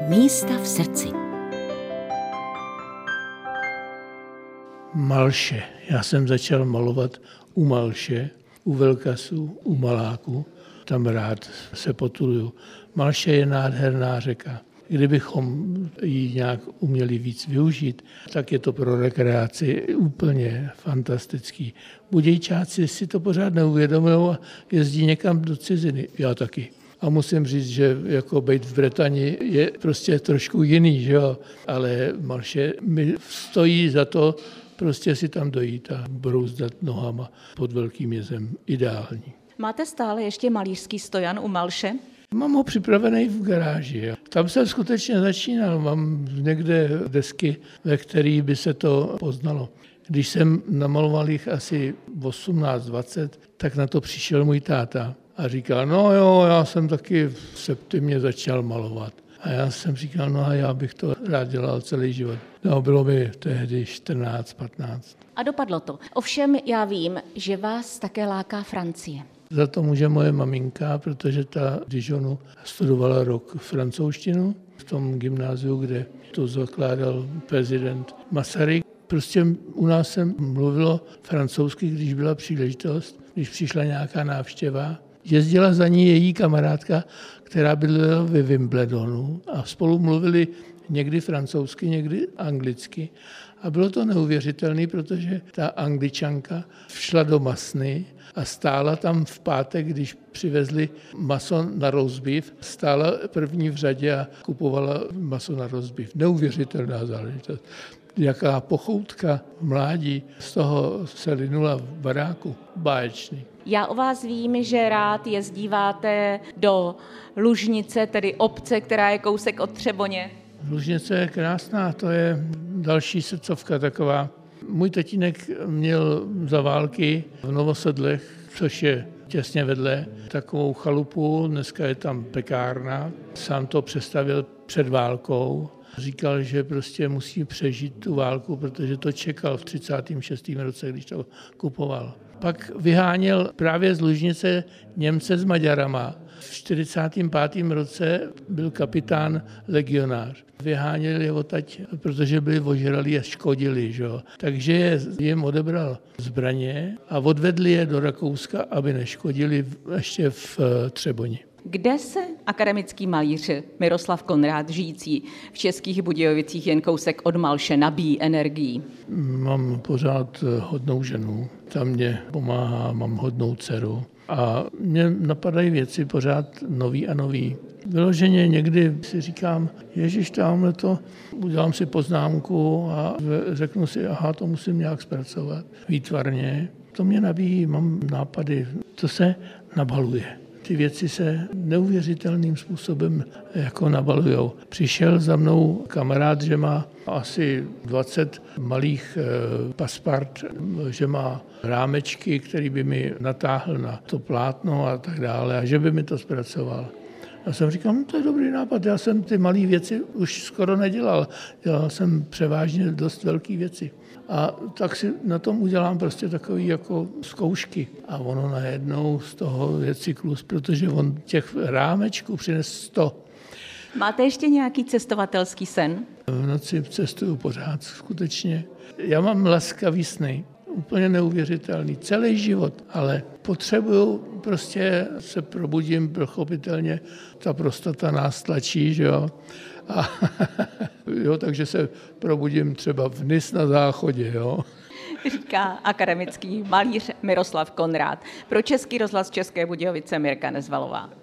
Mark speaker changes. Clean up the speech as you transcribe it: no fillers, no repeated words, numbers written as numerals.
Speaker 1: Místa v srdci.
Speaker 2: Malše. Já jsem začal malovat u Malše, u Velkasu, u Maláku. Tam rád se potuluju. Malše je nádherná řeka. Kdybychom ji nějak uměli víc využít, tak je to pro rekreaci úplně fantastický. Budějčáci si to pořád neuvědomují a jezdí někam do ciziny. Já taky. A musím říct, že jako být v Bretani je prostě trošku jiný, že jo? Ale Malše mi stojí za to prostě si tam dojít a brouzdat nohama pod velkým jezem. Ideální.
Speaker 1: Máte stále ještě malířský stojan u Malše?
Speaker 2: Mám ho připravený v garáži. Tam jsem skutečně začínal. Mám někde desky, ve kterých by se to poznalo. Když jsem namaloval jich asi 18-20, tak na to přišel můj táta a říkal, no jo, já jsem taky v septimě začal malovat. A já jsem říkal, no a já bych to rád dělal celý život. No, bylo mi tehdy 14-15.
Speaker 1: A dopadlo to. Ovšem já vím, že vás také láká Francie.
Speaker 2: Za to může moje maminka, protože ta v Dijonu studovala rok francouzštinu v tom gymnáziu, kde to zakládal prezident Masaryk. Prostě u nás se mluvilo francouzsky, když byla příležitost, když přišla nějaká návštěva. Jezdila za ní její kamarádka, která bydlela ve Wimbledonu a spolu mluvili někdy francouzsky, někdy anglicky. A bylo to neuvěřitelné, protože ta Angličanka šla do masny a stála tam v pátek, když přivezli maso na roast beef, stála první v řadě a kupovala maso na roast beef. Neuvěřitelná záležitost. Jaká pochoutka v mládí, z toho se linula v baráku. Báječný.
Speaker 1: Já o vás vím, že rád jezdíváte do Lužnice, tedy obce, která je kousek od Třeboně.
Speaker 2: Lužnice je krásná, to je další srdcovka taková. Můj tatínek měl za války v Novosedlech, což je těsně vedle, takovou chalupu, dneska je tam pekárna. Sám to přestavěl před válkou. Říkal, že prostě musí přežít tu válku, protože to čekal v 36. roce, když to kupoval. Pak vyháněl právě z Lužnice Němce s Maďarama. V 45. roce byl kapitán legionář. Vyháněl je odtaď, protože byli ožralí a škodili. Že? Takže jim odebral zbraně a odvedli je do Rakouska, aby neškodili ještě v Třeboni.
Speaker 1: Kde se akademický malíř Miroslav Konrád, žijící v Českých Budějovicích jen kousek od Malše, nabíjí energií?
Speaker 2: Mám pořád hodnou ženu, ta mě pomáhá, mám hodnou dceru a mě napadají věci pořád nový a nový. Vyloženě někdy si říkám, ježiš, tamhle to, udělám si poznámku a řeknu si, aha, to musím nějak zpracovat výtvarně. To mě nabíjí, mám nápady, to se nabaluje. Ty věci se neuvěřitelným způsobem jako nabalujou. Přišel za mnou kamarád, že má asi 20 malých paspart, že má rámečky, který by mi natáhl na to plátno a tak dále a že by mi to zpracoval. Já jsem říkal, no to je dobrý nápad, já jsem ty malé věci už skoro nedělal. Dělal jsem převážně dost velké věci. A tak si na tom udělám prostě takový jako zkoušky. A ono najednou z toho je cyklus, protože on těch rámečků přines 100.
Speaker 1: Máte ještě nějaký cestovatelský sen?
Speaker 2: V noci cestuju pořád, skutečně. Já mám laskavý sny, úplně neuvěřitelný, celý život, ale potřebuju, prostě se probudím, pochopitelně, ta prostata nás tlačí, že jo. A jo, takže se probudím třeba v Nys na záchodě, jo.
Speaker 1: Říká akademický malíř Miroslav Konrád. Pro Český rozhlas České Budějovice Mirka Nezvalová.